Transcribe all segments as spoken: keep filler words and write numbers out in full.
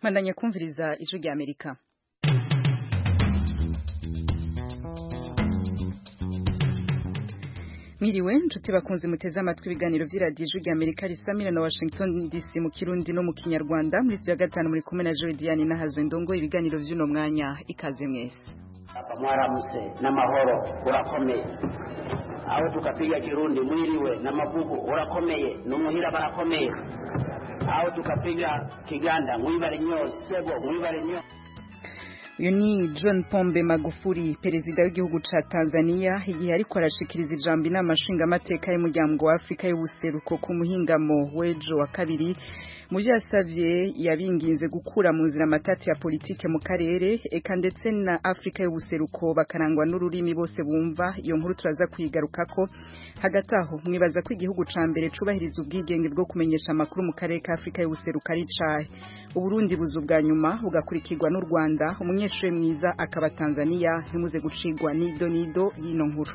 Mandanya kumviriza ijwi rya Amerika. Miriwe nshuti bakunze muteze amatwi ibiganiro vy'iradiyo ijwi rya Amerika risamira na Washington D C mu Kirundi no mu Kinyarwanda muri ya gatanu muri kumwe na Jodiane Nahazo Ndongo ibiganiro vy'uno mwanya ikaze mwese. Mwaramutse n'amahoro urakomeye aho tukapiga Kirundi mwiriwe na mavugo urakomeye n'umuhira barakomeye aho tukapiga Kiganda mwibare nyo sebo mwibare nyo. Uyu ni John Pombe Magufuli perezida w'igihugu ca Tanzania igihe ariko arashikiriza ijambo inama nshingamateka y'umuryango wa Afrika y'ubuseruko ku muhingamo w'ejo wa kabiri mu vyo yasavye yabinginze gukura mu nzira amatati ya politike mu karere eka ndetse na Afrika y'ubuseruko bakarangwa n'ururimi bose bumva. Iyo nkuru turaza kwigarukako. Hagati aho mwibaza ko igihugu ca mbere cubahiriza ubwigenge bwo kumenyesha amakuru mu karere ka Afrika y'ubuseruko ari cahe. Uburundi buzu bwa nyuma bugakurikirwa n'u Rwanda. Umunyeshure mwiza akaba Tanzania ntimuze gucigwa nido nido yino nkuru.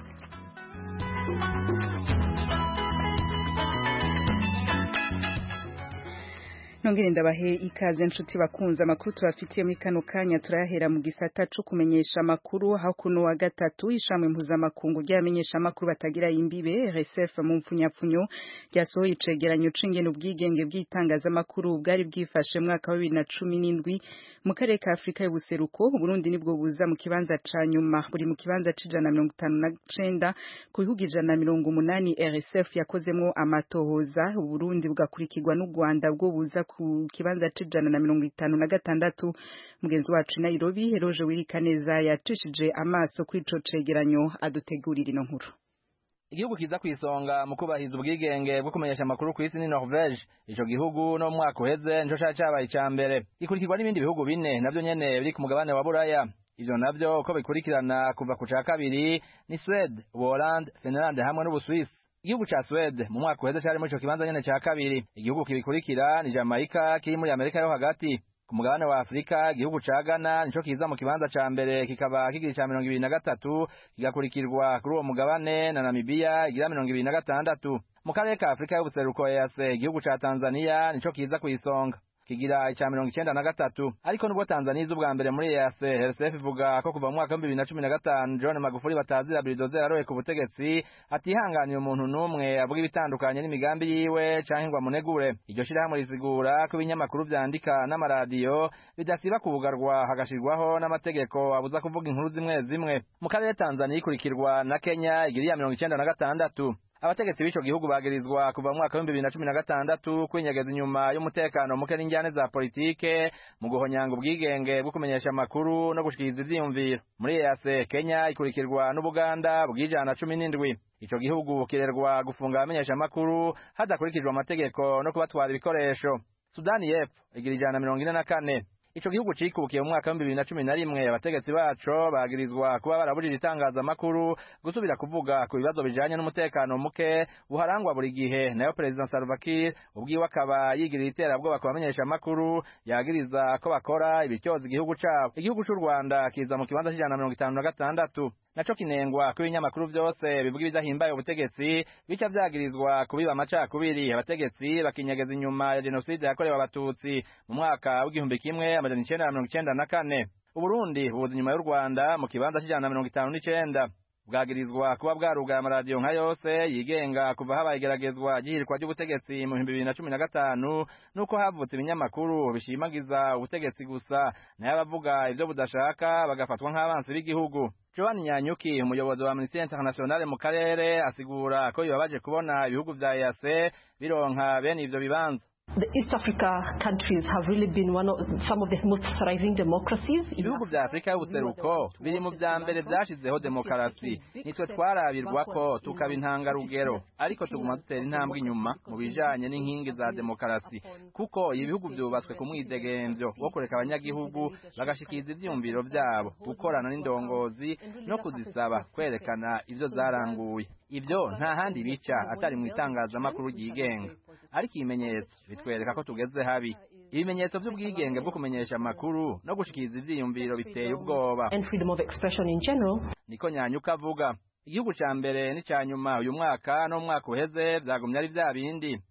Nongere ndabahe ikaze nshuti bakunza amakuru tubafitiye muri kano kanya turayahera mu gisata cyo kumenyesha amakuru aho kuno wa gatatu ishamwe mpuzamakungu ryamenyesha amakuru batagira imbibe R S F mu mfunyapfunyo ryasohoye icegeranyo c'ingene ubwigenge bw'itangazamakuru bwari bwifashe mu mwaka wa bibiri na cumi n'indwi mu karere ka Afrika y'ubuseruko. Burundi nibwo buza mu kibanza ca nyuma buri mu kibanza c'ijana na mirongo itanu na cenda ku bihugu ijana na mirongo umunani R S F yakozemwo amatohoza. Burundi bugakurikirwa n'u Rwanda bwo buza ku kibanza c'ijana na mirongo itanu na gatandatu. Mugenzi wacu Nairobi Heroje Wirikaneza yacishije amaso kuri ico cegeranyo adutegurira ino nkuru. Igihugu kiza kwisonga mu kubahiza ubwigenge bwo kumenyesha amakuru ku isi ni Norvege. Ico gihugu no mwaka uheze nico cabaye ca mbere gikurikirwa n'ibindi bihugu bine navyo nyene biri ku mugabane wa Buraya. Ivyo navyo uko bikurikirana kuva ku ca kabiri ni Sweden, Holland, Finland hamwe n'Ubuswisi. Igihugu ca Sweden mu mwaka uheze cari muri ico kibanza nyene ca kabiri. Igihugu kibikurikira ni Jamaica kiri muri Amerika yo hagati. Ku mugabane wa Afrika igihugu ca Ghana nico kiza mu kibanza ca mbere kikaba kigira ca mirongo ibiri na gatatu kigakurikirwa kuri uwo mugabane na Namibia igira mirongo ibiri na gatandatu. Mu karere ka Afrika y'ubuseruko E A C igihugu ca Tanzania nico kiza kwisonga kigira ica mirongo icenda na gatatu. Ariko nubwo Tanzania iza ubwa mbere muri E A C, R S F ivuga ko kuva mu mwaka wa bibiri na cumi na gatanu John Magufuli batazira Bulldozer aroye ku butegetsi atihanganiye umuntu numwe avuga ibitandukanye n'imigambi yiwe canke ngo amunegure. Iryo shirahamwe risigura ko ibinyamakuru vyandika n'amaradiyo bidasiba kubugarwa hagashirwaho n'amategeko abuza kuvuga inkuru zimwe zimwe. Mu karere Tanzania ikurikirwa na Kenya igira mirongo icenda na gatandatu. Abategetsi b'ico gihugu bagirizwa kuva mu mwaka wa bibiri na cumi na gatandatu kwinyegeza inyuma y'umutekano muke n'injyane za politike mu guhonyanga ubwigenge bwo kumenyesha amakuru no gushikiriza ivyiyumviro. Muri E A C Kenya ikurikirwa n'Ubuganda bw'ijana na cumi n'indwi. Ico gihugu kirerwa gufunga abamenyesha amakuru hadakurikijwe amategeko no kubatwara ibikoresho. Sudani y'Epfo igira ijana na mirongo ine na kane. Ico gihugu cikukiye mu mwaka wa bibiri na cumi na rimwe abategetsi baco bagirizwa kuba barabujije itangazamakuru gusubira kuvuga ku bibazo bijanye n'umutekano muke buharangwa buri gihe. Nayo President Salva Kiir ubwiwe akaba yigirira iterabwoba ku bamenyesha amakuru yagiriza ko bakora ibityoza igihugu cabo. Igihugu c'u Rwanda kiza mu kibanza c'ijana na mirongo itanu na gatandatu. Naco kinengwa ko ibinyamakuru vyose bivuga ibidahimbaye ubutegetsi bica vyagirizwa kubiba amacakubiri. Abategetsi bakinyegeza inyuma ya jenoside yakorewe abatutsi mu mwaka w'igihumbi kimwe amajana icenda na mirongo icenda na kane. Uburundi buza inyuma y'u Rwanda mu kibanza c'ijana na mirongo itanu n'icenda. Bwagirizwa kuba bwarugaye amaradiyo nka yose yigenga kuva habaye igeragezwa ry'ihirikwa ry'ubutegetsi mu bihumbi bibiri na cumi na gatanu nuko havutse ibinyamakuru bishimagiza ubutegetsi gusa nayo abavuga ivyo budashaka bagafatwa nk'abansi b'igihugu. Joan Nyanyuki umuyobozi wa Amnesty International mu karere asigura ko bibabaje kubona ibihugu vya E A C bironka bene ivyo bibanza. The East Africa countries have really been one of some of the most thriving democracies. Ibihugu vya Afrika y'ubuseruko biri mu vya mbere vyashizeho demokarasi. Nitwe twarabirwa ko tukaba intangarugero, ariko tuguma dutera intambwe inyuma mu bijanye n'inkingi za demokarasi kuko ibihugu vyubatswe ku mwidegemvyo wo kureka abanyagihugu bagashikiriza ivyumviro vyabo, gukorana n'indongozi no kuzisaba kwerekana ivyo zaranguye. Ivyo nta handi bica atari mu itangazamakuru ryigenga. Ariko ibimenyetso bitwereka ko tugeze habi. Ibimenyetso vy'ubwigenge bwo kumenyesha amakuru no gushikiriza ivyiyumviro biteye ubwoba. And freedom of expression in general. Niko Nyanyuka avuga. Igihugu ca mbere ni ca nyuma uyu mwaka no mwaka uheze vyagumye ari vya bindi.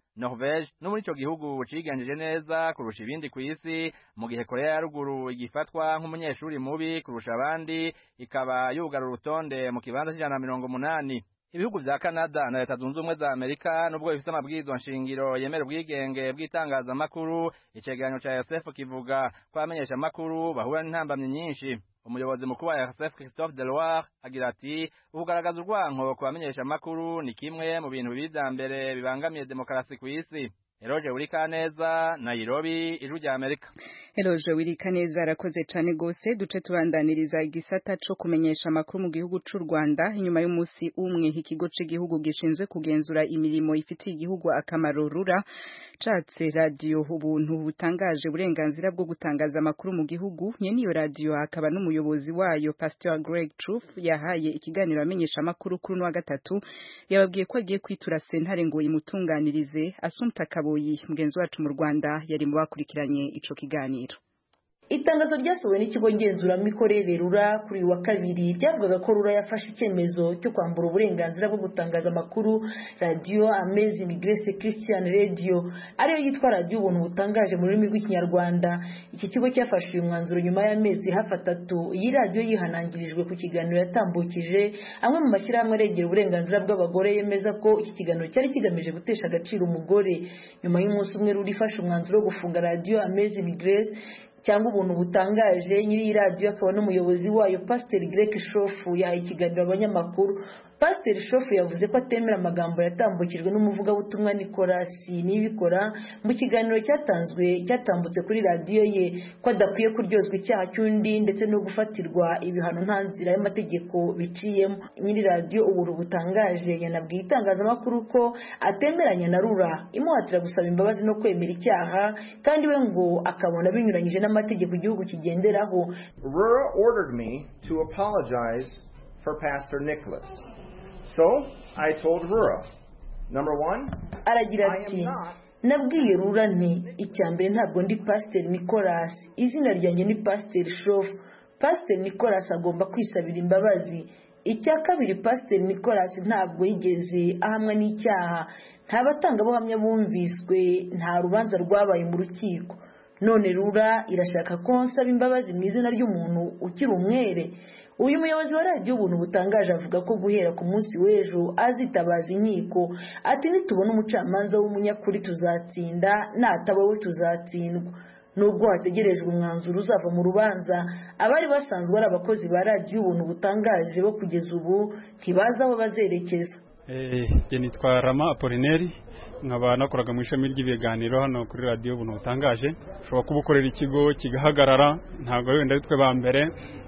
Norvege no muri ico gihugu cigenjeje neza kurusha ibindi kw'isi mu gihe Korea ya ruguru igifatwa nk'umunyeshuri mubi kurusha abandi ikaba yugara urutonde mu kibanza c'ijana na mirongo umunani. Ibihugu vya Canada na Leta Zunze Ubumwe za Amerika nubwo bifite amabwirizwa nshingiro yemera ubwigenge bw'itangazamakuru, icegeranyo ca R S F kivuga ko abamenyesha amakuru bahura n'intambamyi nyinshi. Umuyobozi mukuru wa R S F Christophe Deloire agira ati ukugaragaza urwanko ku bamenyesha amakuru ni kimwe mu bintu bibi vya mbere bibangamiye demokarasi kw'isi. Eroje Urikaneza, Nairobi, Ijwi rya Amerika. Eroje Urikaneza arakoze cane gose. Duce tubandaniriza igisata co kumenyesha amakuru mu gihugu c'u Rwanda. Inyuma y'umunsi umwe ikigo c'igihugu gishinzwe kugenzura imirimo ifitiye igihugu akamaro rura catse radio ubuntu butangaje uburenganzira bwo gutangaza amakuru mu gihugu. Nyene iyo radio akaba n'umuyobozi wayo Pastor Greg Truth yahaye ikiganiro amenyesha amakuru kuri no wa gatatu, yababwiye ko agiye kwitura sentare ngo imutunganirize. Assumpta Kaboyi mugenzi wacu mu Rwanda yari mu bakurikiranye ico kiganiro. Itangazo ryasohowe n'ikigo ngenzuramikorere rura kuri wa kabiri ryavugaga ko rura yafashe icyemezo cyo kwambura uburenganzira bwo gutangaza amakuru radio Amazing Grace Christian Radio ariyo yitwa radio ubuntu butangaje mu rurimi rw'ikinyarwanda. Iki kigo cyafashe uyu mwanzuro nyuma y'amezi hafi atatu iyi radio yihanangirijwe ku kiganiro yatambukije. Amwe mu mashyirahamwe aregera uburenganzira bw'abagore yemeza ko iki kiganiro cyari kigamije gutesha agaciro umugore. Nyuma y'umunsi umwe rura ifashe umwanzuro wo gufunga radio Amazing Grace cyangwa ubuntu butangaje, nyiri radio akaba n'umuyobozi wayo Pastor Greg Shofu yahaye ikiganiro abanyamakuru. Pastor Shofu yavuze ko atemera amagambo yatambukijwe n'umuvuga butumwa Nicolas Nibikora mu kiganiro cyatanzwe cyatambutse kuri radio ye, ko adakwiye kuryozwa icyaha cy'undi ndetse no gufatirwa ibihano nta nzira y'amategeko biciyemo. Nyiri radio ubuntu butangaje yanabwiye itangazamakuru ko atemeranya na rura imuhatira gusaba imbabazi no kwemera icyaha, kandi we ngo akabona binyuranyije n'amategeko igihugu kigenderaho. Rura ordered me to apologize for Pastor Nicholas. So, I told Rura, number one, aragira ati nabwiye rura nti icyambere ntabwo ndi Pastor Nicholas, izina ryanjye ni Pastor Shof. Pastor Nicholas agomba kwisabira imbabazi. Icya kabiri, Pastor Nicholas ntabwo yigeze ahamwa n'icyaha, nta batangabuhamya bumviswe, nta rubanza rwabaye mu rukiko. None rura irashaka ko nsaba imbabazi mu izina ry'umuntu ukiri umwere. Uyu muyobozi wa radio ubuntu butangaje avuga ko guhera ku munsi w'ejo azitabaza inkiko, ati nitubona umucamanza w'umunyakuri tuzatsinda, nataba we tuzatsindwa. Nubwo hategerejwe umwanzuro uzava mu rubanza, abari basanzwe ari abakozi ba radio ubuntu butangaje bo kugeza ubu ntibaza aho bazerekeza. Eh, je nitwa Rama Apollinaire, nkaba nakoraga mu ishami ry'ibiganiro hano kuri radio ubuntu butangaje. Ushobora kubukorera ikigo kigahagarara, ntabwo wenda ari twe ba mbere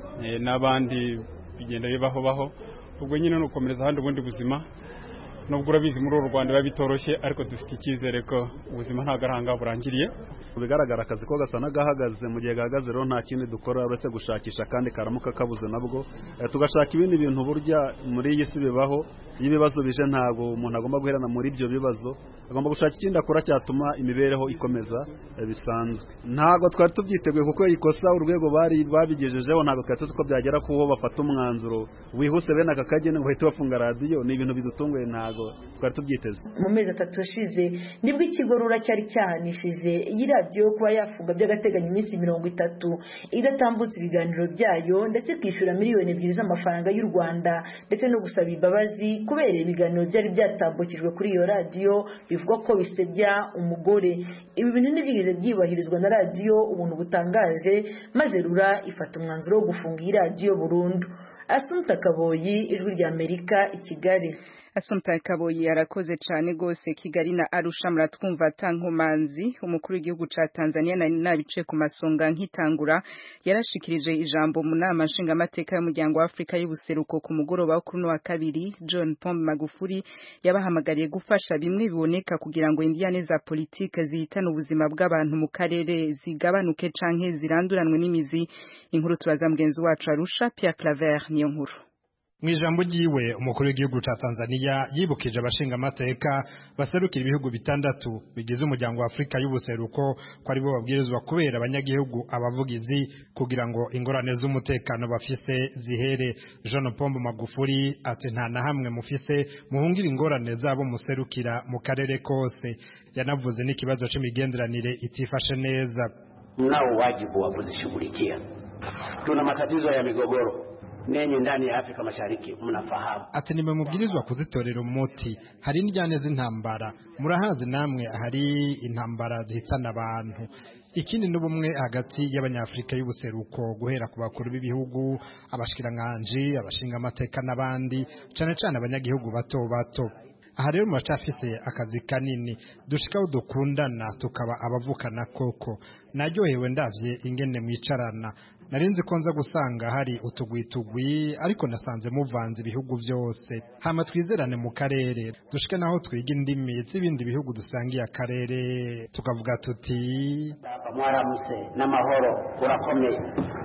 n'abandi bigenda bibaho baho. Ubwo nyine no gukomereza handi ubundi buzima, nubwo urabizi muri uru Rwanda babitoroshye, ariko dufite icyizere ko ubuzima nta garanga burangiriye. Bigaragara akazi ko gasa nagahagaze mu gihe gahagaze rero nta kindi dukora uretse gushakisha kandi karamuka kabuze nabwo e, tugashaka ibindi bintu burya muri iyi si bibaho. Ibibazo bije ntago umuntu agomba guherana muri ibyo bibazo, agomba gushaka ikindi akora cyatuma imibereho ikomeza e, bisanzwe. Ntago twari tubyiteguye kuko ikosa urwego bari babigejejeho ntago twari tuzi ko byagera kuho bafata umwanzuro wihuse bene aka kagene ngo hite bafunga radio. Ni ibintu bidutunguye, ntago twari tubyiteze. Mu mezi atatu ashize nibwo ikigo rura cyari cyahanishije iyi radio kuba yafunga by'agateganyo iminsi mirongo itatu idatambutse ibiganiro byayo, ndetse kwishyura miliyoni ebyiri z'amafaranga y'u Rwanda, ndetse no gusaba imbabazi kubera ibiganiro byari byatambukijwe kuri iyo radio bivuga ko bisebya umugore. Ibi bintu ntibigeze byubahirizwa na radio ubuntu butangaje, maze rura ifata umwanzuro wo gufunga iyi radio burundu. Assumpta Kaboyi, Ijwi rya Amerika, i Kigali. Assumpta Kaboyi arakoze cyane gose. Kigali na Arusha muratwumva Tankomanzi, umukuru w'igihugu ca Tanzania na nabice ku masonga nkitangura yarashikirije ijambo mu nama nshinga amateka y'umuryango wa Afrika y'ubuseruko ku mugoroba wo kuri wa kabiri. John Pombe Magufuli yabahamagariye gufasha bimwe biboneka kugira ngo indiane za politike zihitana ubuzima bw'abantu mu karere zigabanuke canke ziranduranwe n'imizi. Inkuru turaza mugenzi wacu Arusha Pierre Claver niyo nkuru. Mwijambo jiwe umukuru w'igihugu ca Tanzania yibukije abashinga amateka baserukira ibihugu bitandatu bigize umuryango wa Afrika y'ubuseruko ko ari bo babwirizwa kubera abanyagihugu abavugizi kugira ngo ingorane z'umutekano bafise zihere. John Pombe Magufuli ati nta na hamwe mufise muhungira ingorane zabo muserukira mu karere kose. yanavuze n'ikibazo c'imigenderanire itifashe neza. Mnao wajibu wa kuzishughulikia. Tuna matatizo ya migogoro nenye ndani ya Afrika Mashariki mnafahamu. Ati nimwe mubwirizwa kuzitorera umuti. Hari n'ijyane z'intambara. Murahazi namwe hari intambara zihitana abantu. Ikindi n'ubumwe hagati y'abanyafrika y'ubuseruko guhera ku bakuru b'ibihugu, abashikiranganje, abashinga amateka n'abandi, cyane cyane abanyagihugu bato bato. Aha rero muracafise akazi kanini, dushikaho dukundana tukaba abavukana koko. Naryohewe ndavye ingene mwicarana. Narinzi ko nza gusanga hari utugwitugwi ariko nasanze muvanze ibihugu byose. Hama twizerane mu karere, dushike naho twiga indimi z'ibindi bihugu dusangiye akarere, tukavuga tuti mwaramuse n'amahoro urakomeye.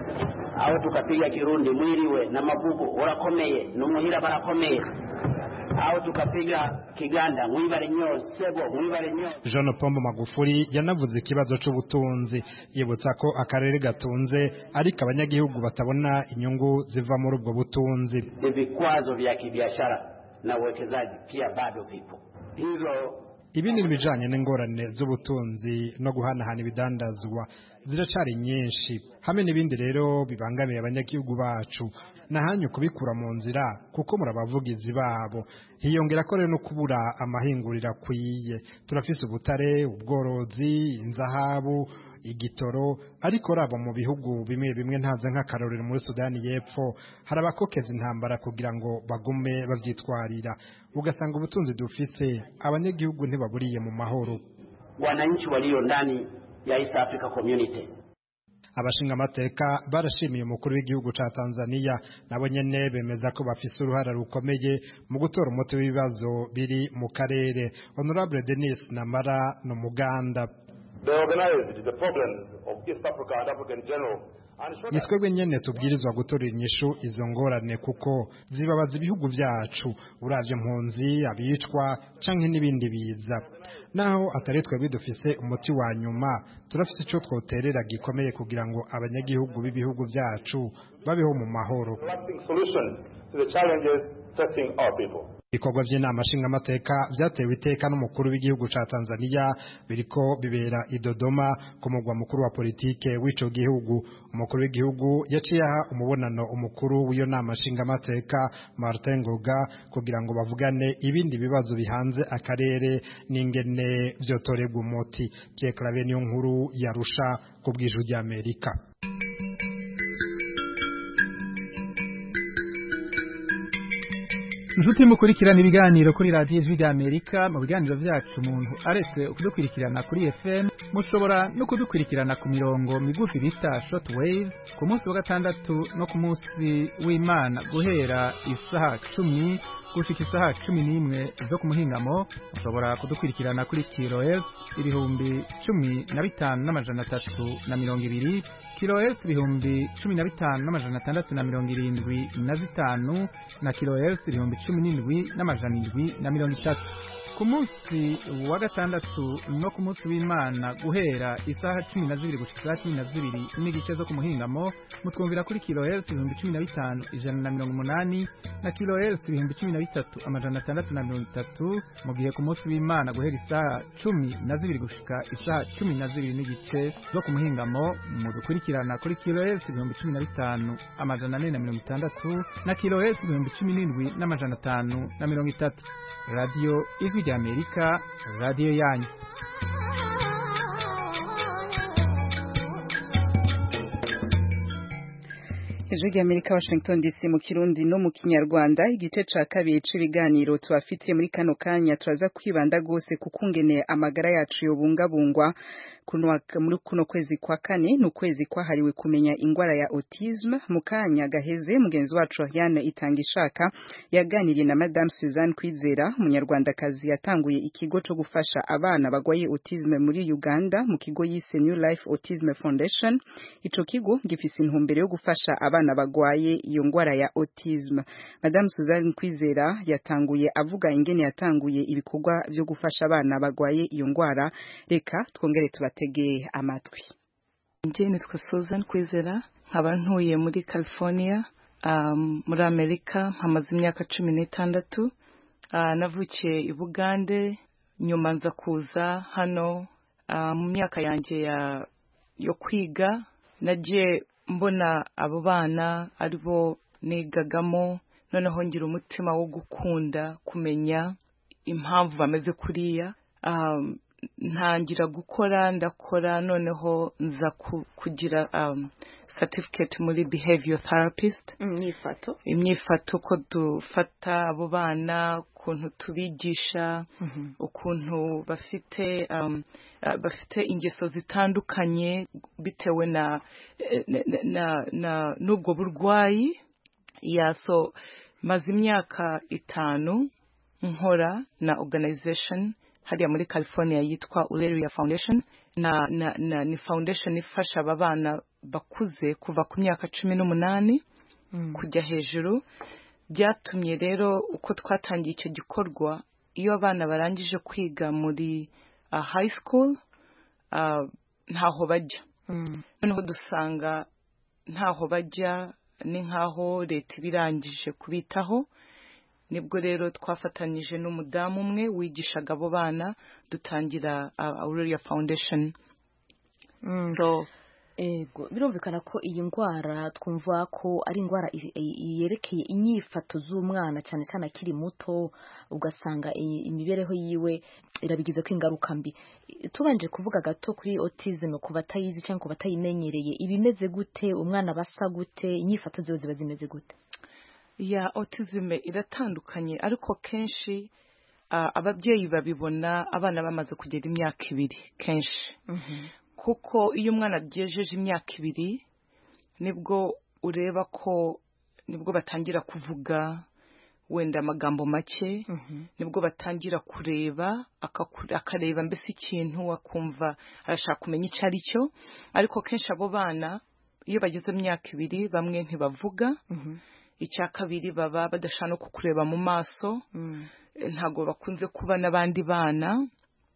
Aho tukapiga Kirundi mwiriwe na mabubu urakomeye, n'umuhira barakomeye. Aho tukapiga Kiganda mwibare nyo sebo mwibare nyo. Jean Pombo Magufuli yanavuze ikibazo c'ubutunzi, yibutsa ko akarere gatunze ariko abanyagihugu batabona inyungu ziva muri ubwo butunzi. Vikwazo vya kibiashara na uwekezaji pia bado vipo. Hivyo ibindi bijanye n'ingorane z'ubutunzi no guhanahana ibidandazwa ziracari nyinshi, hamwe n'ibindi rero bibangamiye abanyagihugu bacu. Nahanyu kubikura mu nzira kuko murabavugizi babo. Hiyongera ko rero no kubura amahingurira kwiye. Turafise ubutare, ubworozi, inzahabu, igitoro, ariko rabo mu bihugu bimwe bimwe ntaze nk'akarorero muri Sudani y'Epfo harabakokeza intambara kugira ngo bagume bavyitwarira. Ugasanga ubutunzi dufise abanyagihugu ntibaburiye mu mahoro. Wananchi walio ndani ya East Africa Community. Abashinga amateka barashimiye umukuru w'igihugu ca Tanzania nabo nyene bemeza ko bafise uruhara rukomeye mu gutora umuti w'ibibazo biri mu karere. Honorable Denis Namara no Muganda. They organized the problems of East Africa and Africa in general. Nitwebwe nyene tubwirizwa gutorera inyishu izo ngorane kuko zibabaza ibihugu vyacu, uravye mpunzi, abicwa canke n'ibindi biza. Naho atari twebwe dufise umuti wa nyuma, turafise ico twoterera gikomeye kugira ngo abanyagihugu b'ibihugu vyacu babeho mu mahoro. Ikorwa vy'inama nshingamateka vyatewe iteka n'umukuru w'igihugu ca Tanzania biriko bibera i Dodoma ku mugwa mukuru wa politike w'ico gihugu. Umukuru w'igihugu yaciye aha umubonano umukuru w'iyo nama nshingamateka Martin Ngoga kugira ngo bavugane ibindi bibazo bihanze akarere n'ingene vyotorerwa umuti. Pierre Claver niyo nkuru yarusha ku bw'ijwi ry'Amerika. Njuti mukurikirana ibiganiro kuri radio Ijwi ry'Amerika. Mu biganiro vyacu umuntu aretse kudukurikirana kuri F M, mushobora no kudukurikirana ku mirongo migufi bita short waves ku munsi wa gatandatu no ku munsi w'Imana guhera isaha cumi gushika isaha cumi n'imwe zo ku muhingamo. Mushobora kudukurikirana kuri kilohertz ibihumbi cumi na bitanu n'amajana atatu na mirongo ibiri, kilohertz ibihumbi cumi na bitanu n'amajana atandatu na mirongo irindwi na zitanu, na kilohertz ibihumbi cumi n'indwi n'amajana indwi na mirongo itatu. Ku munsi wa gatandatu no ku munsi w'Imana guhera isaha cumi na zibiri gushika isaha cumi na zibiri n'igice zo ku muhingamo, mutwumvira kuri kilohertz ibihumbi cumi na bitanu ijana na mirongo umunani, na kilohertz ibihumbi cumi na bitatu amajana atandatu na mirongo itatu. Mu gihe ku munsi w'Imana guhera isaha cumi na zibiri gushika isaha cumi na zibiri n'igice zo ku muhingamo, mudukurikirana kuri kilohertz ibihumbi cumi na bitanu amajana ane na mirongo itandatu, na kilohertz ibihumbi cumi n'indwi n'amajana atanu na mirongo itatu. Radio Ijwi ry'Amerika, radio yanyu. Ijwi ry'Amerika, Washington D C mu Kirundi no mu Kinyarwanda. Igice ca kabiri c'ibiganiro tubafitiye muri kano kanya turaza kwibanda gose kukungene amagara yacu yobungabungwa kuno muri kuno kwezi kwa kane, no kwezi kwahariwe kumenya ingwara ya autism. Mu kanya gaheze mugenzi wacu Ariane Itangishaka yaganiriye na Madame Suzanne Kwizera, umunyarwandakazi yatanguye ikigo cyo gufasha abana bagwaye autism muri Uganda mu kigo yise New Life Autism Foundation. Ico kigo gifise intumbero yo gufasha abana bagwaye iyo ngwara ya autism. Madame Suzanne Kwizera yatanguye avuga ingene yatanguye ibikorwa byo gufasha abana bagwaye iyo ngwara. Reka twongere tubatege amatwi. Nje nitwa Suzanne Kwizera, nkaba ntuye muri California, um, muri Amerika, hamaze imyaka cumi n'itandatu. Uh, navukiye i Bugande nyuma nza kuza hano uh, mu myaka yanjye ya yo kwiga nagiye mbona abo bana aribo nigagamo noneho ngira umutima wo gukunda kumenya impamvu bameze kuriya um, ntangira gukora ndakora noneho nza kugira um, certificate muri behavior therapist imyifato imyifato ko dufata abo bana ukuntu tubigisha mm-hmm. ukuntu bafite um, bafite ingeso zitandukanye bitewe na na, na, na nubwo burwayi ya so maze imyaka itanu nkora na organization hariya muri California yitwa Uleria Foundation na, na, na ni foundation ifasha abana bakuze kuva ku myaka cumi n'umunani mm. kujya hejuru. Byatumye rero uko twatangiye icyo gikorwa iyo abana barangije kwiga muri uh, high school uh, ntaho bajya mm. noneho dusanga ntaho bajya ni nkaho leta ibirangije kubitaho. Nibwo rero twafatanyije n'umudamu umwe wigishaga abo bana dutangira uh, Aurelia Foundation mm. so ego birumvikana ko iyi ndwara twumva ko ari indwara yerekeye inyifato z'umwana cyane cyane akiri muto ugasanga imibereho yiwe irabigize ko ingaruka mbi. Tubanje kuvuga gato kuri autism ku batayizi cyangwa ku batayimenyereye ibimeze gute umwana basa gute inyifato ziwe ziba zimeze gute? Ya autism iratandukanye ariko kenshi uh, ababyeyi babibona abana bamaze kugera imyaka ibiri kenshi mm-hmm. kuko iyo umwana agejeje imyaka ibiri nibwo ureba ko nibwo batangira kuvuga wenda amagambo make mm-hmm. nibwo batangira kureba akareba mbese ikintu akumva arashaka kumenya icyo ari cyo ariko kenshi abo bana iyo bageze imyaka ibiri bamwe ntibavuga mm-hmm. icya kabiri baba badashaka no kukureba mu maso mm. ntago bakunze kuba n'abandi bana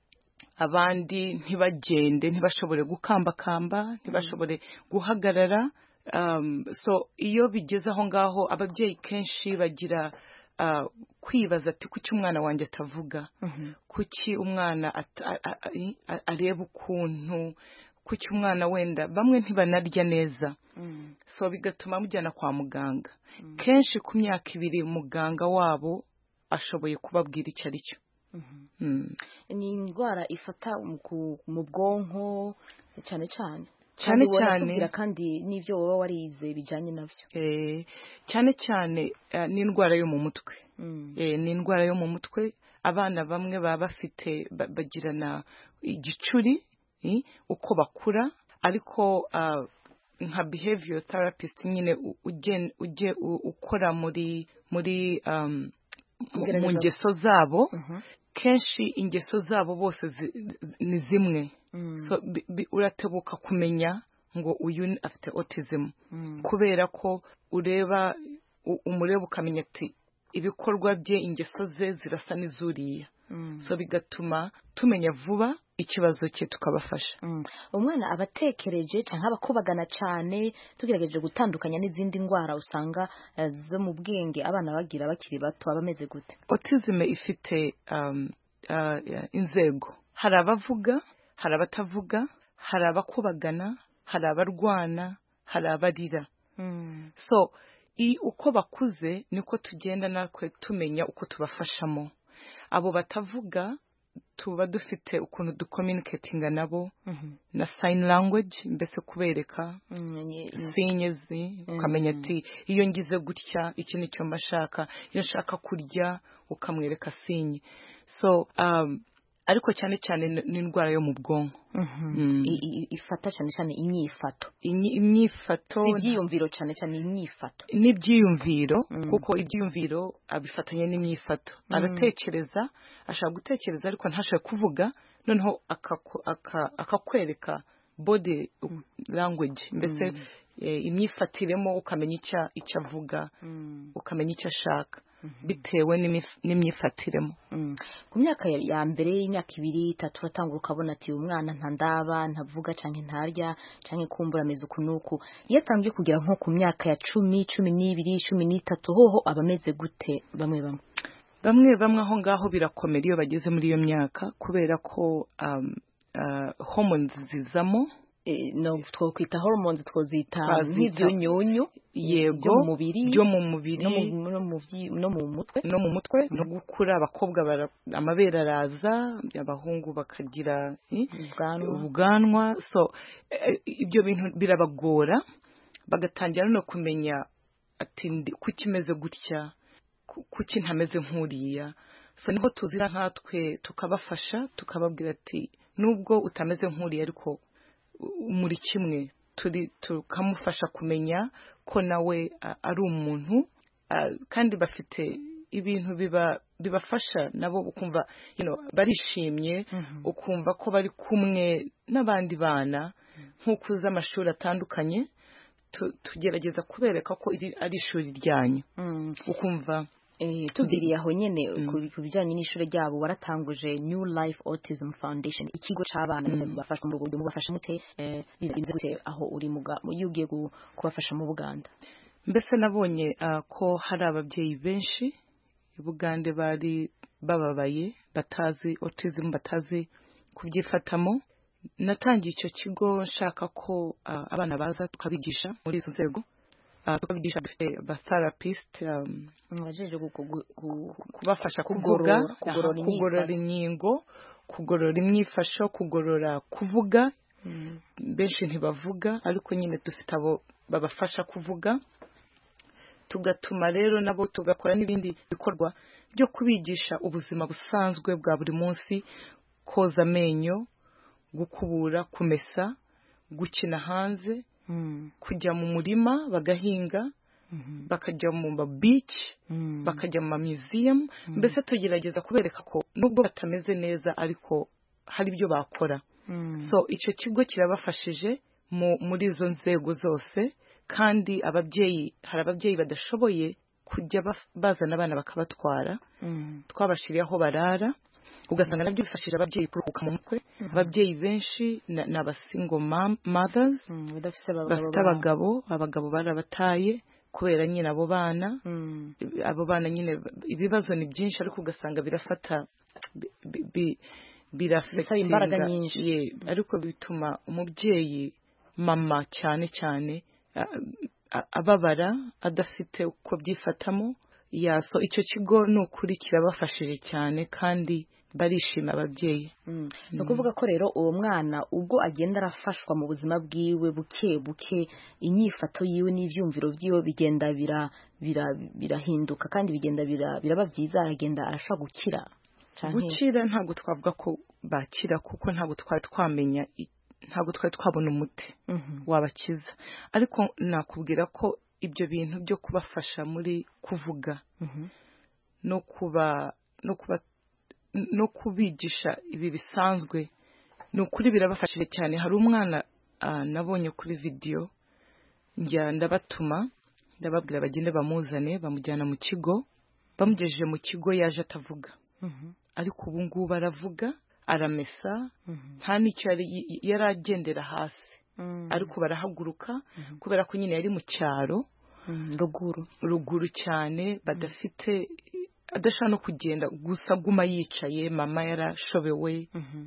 abandi ntibagende ntibashobore gukambakamba ntibashobore guhagarara um, so iyo bigeze aho ngaho ababyeyi kenshi bagira uh, kwibaza ati kuki umwana wanjye atavuga mm-hmm. kuki umwana areba ukuntu kuki umwana wenda bamwe ntibanarya neza mm. so bigatuma mujyana kwa muganga mm. kenshi ku myaka ibiri muganga wabo ashoboye kubabwira icyo ari cyo mm-hmm. mm. ni indwara ifata mu bwonko cyane cyane cyane cyane kandi n'ibyo wowe warize bijyanye nabyo eh cyane cyane uh, ni indwara yo mu mutwe mm. eh ni indwara yo mu mutwe abana bamwe baba bafite bagirana igicuri uko bakura ariko uh, nka behavior therapist nyine uje uje ukora muri muri um, mu ngeso zabo uh-huh. kenshi ingeso zabo bose zi, ni zimwe mm. so bi, bi, uratebuka kumenya ngo uyu afite autism mm. kubera ko ureba umureba ukamenya ati ibikorwa bye ingeso ze zirasa n'izuriya mm. so bigatuma tumenya vuba ikibazo cye tukabafasha mm. umwana abatekereje cyangwa abakubagana cyane tugerageje gutandukanya n'izindi ndwara usanga uh, zo mu bwenge abana bagira bakiri bato abameze gute? Autism ifite um, uh, inzego hari abavuga hari abatavuga hari abakubagana hari abarwana hari abarira mm. so i uko bakuze niko tugenda natwe tumenya uko tubafashamo. Abo batavuga tuba dufite ukuntu ducommunicatinga nabo mm-hmm. na sign language mbese kubereka mm-hmm. sinyezi mm-hmm. ukamenya ati iyo ngize gutya iki nicyo mbashaka iyo nshaka kurya ukamwereka sinye so um, ariko cyane cyane ni indwara yo mu bwonko mm. ifata cyane cyane imyifato imyifato ibyiyumviro cyane cyane imyifato n'ibyiyumviro mm. kuko ibyiyumviro abifatanye n'imyifato mm. aratekereza ashaka gutekereza ariko ntashaka kuvuga noneho akakwereka aka body mm. language mbese mm. e, imyifatiremo ukamenya icyo icyo avuga mm. ukamenya icyo ashaka mm-hmm. bitewe n'imyifatiremo mm. ku myaka ya mbere y'imyaka ibiri itatu batangura ukabona ati umwana ntandaba ntavuga canke ntarya canke kumbura ameze ukunuku iyo atangiye kugera nko ku myaka ya cumi cumi n'ibiri cumi n'itatu hoho abameze gute bamwe bamwe bamwe bamwe aho ngaho birakomera iyo bageze muri iyo myaka kubera ko um, uh, hormones zizamo e, no twokwita hormones twozita nk'ibyunyunyu yego mu mubiri byo mu mubiri no mu no mu no mu mutwe no mu mutwe no gukura abakobwa amabere araza abahungu bakagira ubwanwa so ibyo bintu birabagora bagatangira no kumenya ati kuki meze gutya kuki ntameze nk'uriya so niho tuzira nkatwe tukabafasha tukababwira ati nubwo utameze nk'uriya ariko muri kimwe turi tukamufasha kumenya ko nawe ari umuntu kandi bafite ibintu biba bibafasha nabo ukumva you know barishimye ukumva ko bari kumwe n'abandi bana nk'uko uzi amashuri atandukanye tugerageza kubereka ko ari ishuri ryanyu ukumva tubiriye aho nyene ku bijyanye n'ishuri ryabo waratanguje New Life Autism Foundation ikigo c'abana bafasha mu Rwanda mubafasha mute birinze gute aho uri muga yugiye kubafasha mu Buganda mbese nabonye ko hari ababyeyi benshi i Bugande bari bababaye batazi autism batazi kubyifatamo natangiye icyo kigo nshaka ko abana baza tukabigisha muri izo nzego tukabigisha dufite abatherapist bajeje kubafasha kuvuga kugorora inkingo kugorora imyifasho kugorora kuvuga benshi ntibavuga ariko nyine dufite abo babafasha kuvuga tugatuma rero nabo tugakora n'ibindi bikorwa byo kubigisha ubuzima busanzwe bwa buri munsi koza amenyo gukubura kumesa gukina hanze kujya mu murima bagahinga bakajya mu beach bakajya mu museum mbese tugerageza kubereka ko nubwo batameze neza ariko hari ibyo bakora so icyo kigo kirabafashije muri izo nzego zose kandi ababyeyi hari ababyeyi badashoboye kujya bazana abana bakabatwara twabashiriye aho barara ugasanga nabyo bifashije ababyeyi kuruhuka mu mutwe ababyeyi benshi ni abasingle mothers bafite abagabo abagabo barabataye kubera nyine abo bana abo bana nyine ibibazo ni byinshi ariko ugasanga birafata birafata imbaraga nyinshi ariko bituma umubyeyi mama cyane cyane ababara adafite uko byifatamo yaso icyo kigo ni ukuri kirabafashije cyane kandi barishima ababyeyi ni ukuvuga ko rero uwo mwana ubwo agenda arafashwa mu buzima bwiwe buke buke inyifato yiwe n'ivyumviro byiwe bigenda birahinduka kandi bigenda biraba byiza aragenda arashobora gukira gukira ntabwo twavuga ko bakira kuko ntabwo twari twamenya ntabwo twari twabona umuti wabakiza ariko nakubwira ko ibyo bintu byo kubafasha muri kuvuga no kuba no kuba no kubigisha ibi bisanzwe ni ukuri birabafashije cyane hari umwana nabonye kuri video njya ndabatuma ndababwira bagende bamuzane bamujyana mu kigo bamugejeje mu kigo yaje atavuga ariko ubu ngubu aravuga aramesa nta n'icyo yari agendera hasi ariko barahaguruka kubera ko nyine yari mu cyaro ruguru ruguru cyane badafite adashaka no kugenda gusa guma yicaye mama yarashobewe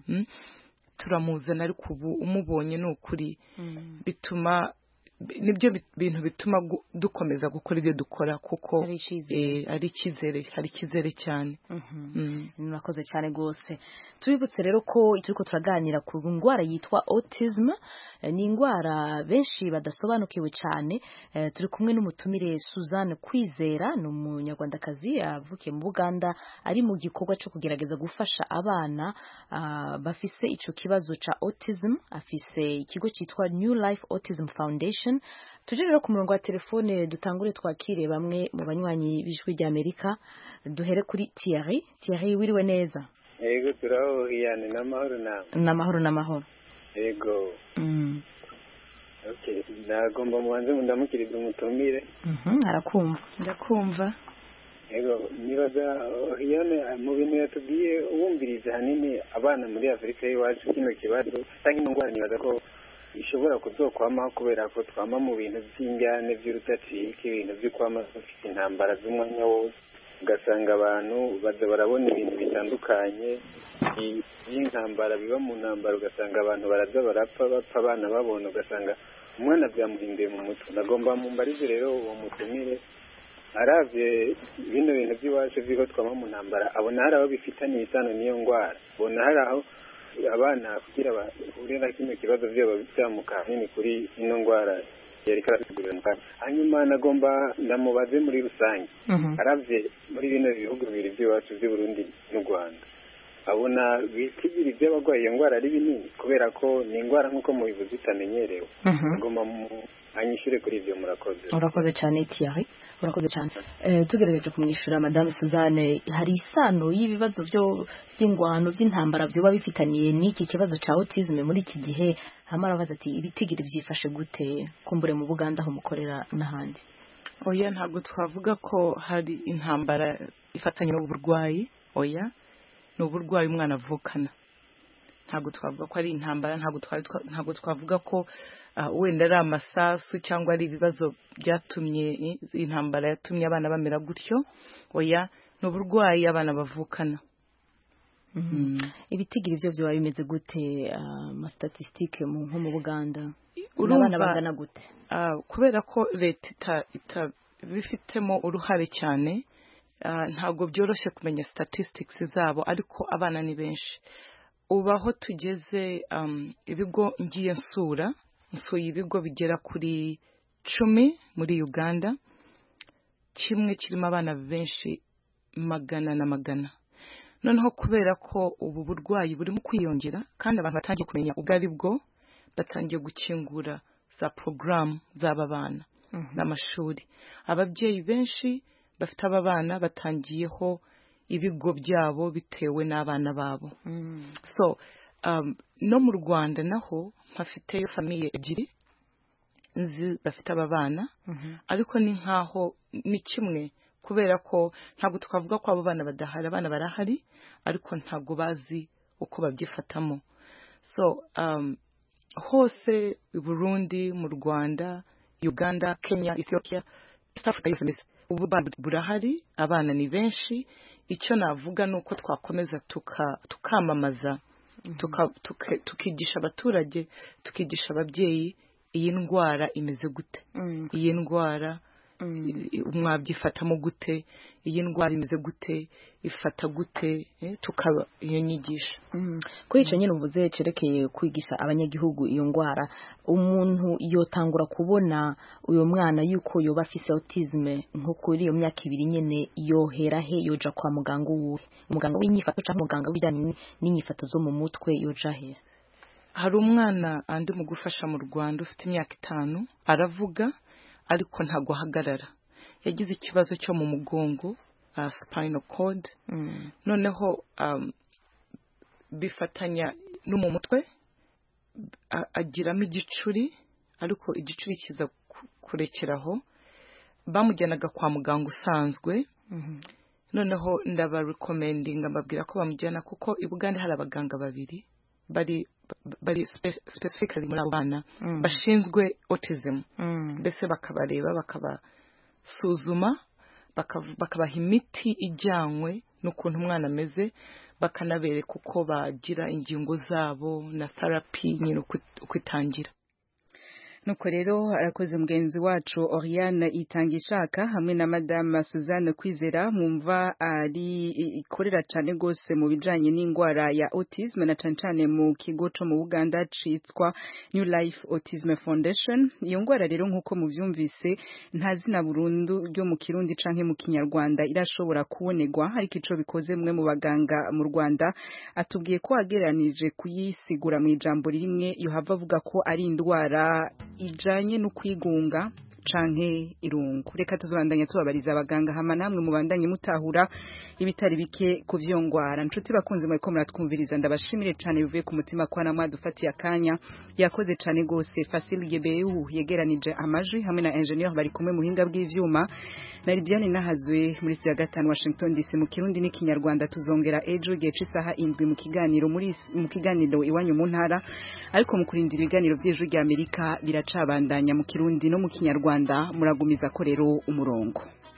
turamuzana ariko ubu umubonye ni ukuri bituma nibyo bintu bituma dukomeza gukora ibyo dukora kuko ari icyizere hari icyizere cyane murakoze cyane rwose tubibutse rero ko turiko turaganira ku ndwara yitwa autism ni indwara benshi badasobanukiwe cyane turi kumwe n'umutumire Suzanne Kwizera ni umunyarwandakazi avukiye mu Buganda ari mu gikorwa cyo kugerageza gufasha abana bafise ico kibazo ca autism afise ikigo cyitwa New Life Autism Foundation tuje rero ku murongo wa telefone dutangure twakire bamwe mu banywanyi b'ijwi rya Amerika duhere kuri Thierry Thierry wiriwe neza yego turaho iyane namahoro na namahoro namahoro yego mm okay nagomba mubanze ndamukiriza umutumire mhm arakumva ndakumva yego nibaza iyane mu bintu yatubwiye ubumviriza hanini abana muri Afrika y'iwacu kino kibazo cyangwa indwara nibaza ko ishobora kuzokwama kubera ko twama mu bintu by'injyane by'urudacika ibintu byo kwama dufite intambara z'umwanya wose ugasanga abantu baza barabona ibintu bitandukanye y'intambara biba mu ntambara, ugasanga abantu baraza barapfa bapfa abana babona, ugasanga umwana byamuhinduye mu mutwe. Nagomba mumbarize rero uwo mutumire aravye bino bintu by'iwacu vy'iko twama mu ntambara, abona hari aho bifitaniye isano n'iyo ngwara, abona hari aho abana kugira bahure na kino kibazo vyoba byamuka nini kuri ino ngwara yariko arasigurira mu kanya. Hanyuma nagomba ndamubaze muri rusange aravye muri bino bihugu bibiri by'iwacu by'u Burundi n'u Rwanda, abona bitigiri by'abagwaye iyo ngwara ari binini kubera ko ni ingwara nk'uko mubivuze itamenyerewe. Nagomba anyishure kuri ivyo. Murakoze. Urakoze cyane Thierry, urakoze cyane. Eh, tugerageje kumwishura Madame Suzanne, hari isano y'ibibazo byo by'ingwano by'intambara byo babifitaniye n'iki kibazo ca autisme muri iki gihe? Hamara baza ati ibitigiri byifashe gute kumbure mu Buganda aho mukorera n'ahandi? Oya, ntabwo twavuga ko hari intambara ifatanye n'uburwayi. Oya, n'uburwayi umwana avukana. Ntabwo twavuga ko ari intambara, ntabwo ntabwo twavuga ko wenda ari amasasu cyangwa ari ibibazo byatumye intambara yatumye abana bamera gutyo. Oya, n'uburwayi abana bavukana. Ibitigiri byo byo bimeze gute ama statistique mu nko mu Buganda? Urabana bangana gute? Kubera ko leta ita bifitemo uruhare cyane, ntabwo byoroshye kumenya statistics zabo, ariko abana ni benshi. Ubaho tugeze ibigo ngiye nsura nsuye ibigo bigera kuri cumi muri Uganda, kimwe kirimo abana benshi magana na magana. Noneho kubera ko ubu burwayi burimo kwiyongera kandi abantu batangiye kumenya ubwo ari bwo, batangiye gukingura za program z'aba bana n'amashuri. Ababyeyi benshi bafite aba bana batangiyeho ibigo byabo bitewe n'abana babo. So um, no mu Rwanda naho mpafiteyo famiye ebyiri nzi bafite aba bana, ariko ni nkaho ni kimwe kubera ko ntabwo twavuga ko abo bana badahari, abana barahari ariko ntabwo bazi uko babyifatamo. So um, hose i Burundi, mu Rwanda, Uganda, Kenya, Ethiopia, East Africa yose mbese ubu burahari, abana ni benshi. Icyo navuga nuko twakomeza tuka tukamamaza tuka tukigisha abaturage, tukigisha ababyeyi iyi ndwara imeze gute, iyi ndwara mwabyifatamo gute, iyi ndwara imeze gute, ifata gute, tukaba iyo nyigisha. Kuri icyo nyine uvuze cerekeye kwigisha abanyagihugu iyo ndwara, umuntu yotangura kubona uyo mwana yuko yoba afise autisme nko kuri iyo myaka ibiri nyene, yohera he, yoja kwa muganga uwuhe? Muganga w'inyifato cyangwa muganga w'ibijyanye n'inyifato zo mu mutwe yoja he? Hari umwana andi mu gufasha mu Rwanda ufite imyaka itanu, aravuga ariko ntago ahagarara. Yagize ikibazo cyo mu mugongo, uh, spinal cord. Mm. Noneho um, bifatanya no mu mutwe, agiramo igicuri, ariko igicuri kiza kurekeraho. Bamujyanaga kwa muganga usanzwe. Mm-hmm. Noneho ndaba recommending mbabwira ko bamujyana, kuko i Buganda hari abaganga babiri bari bari specifically muri abana mm. bashinzwe autism. Bese mm. bakabareba, bakabasuzuma, bakabaha imiti ijyanywe n'ukuntu umwana ameze, bakanabereka uko bagira ingingo zabo na therapy nyine uko itangira. Nuko rero arakoze mugenzi wacu Oriane Itangishaka hamwe na Madame Suzanne Kwizera, mwumva ari ikorera cyane gose mu bijanye n'ingwara ya autism na cyane cyane mu kigo cyo mu Buganda citswa New Life Autism Foundation. Iyo ngwara rero nkuko muvyumvise nta zina burundu ryo mu Kirundi canke mu Kinyarwanda irashobora kubonegwa, ariko ico bikoze mwe mu baganga mu Rwanda atubwiye ko ageranije kuyisigura mu ijambo rimwe yohava avuga ko ari indwara ijanye no kwigunga canke irungu. Reka tuzobandanya tubabariza abaganga hama namwe mubandanye mutahura ibitari bike kuvyongwara. Nshuti bakunze mwe ko muratwumviriza, ndabashimire cyane bivuye ku mutima kwa namwe dufatiye akanya. Yakoze cyane gose Facile Gebeu yegeranije amajwi hamwe na engineer bari kumwe muhinga bw'ivyuma. Na Lidiane Nahazwe muri ya gatanu Washington D C mu Kirundi n'Ikinyarwanda. Tuzongera ejo gihe cy'isaha indwi mu kiganiro muri mu kiganiro iwanyu mu ntara, ariko mu kurindira ibiganiro by'ejo rya Amerika biracabandanya mu Kirundi no mu Kinyarwanda. Muragumiza ko rero umurongo.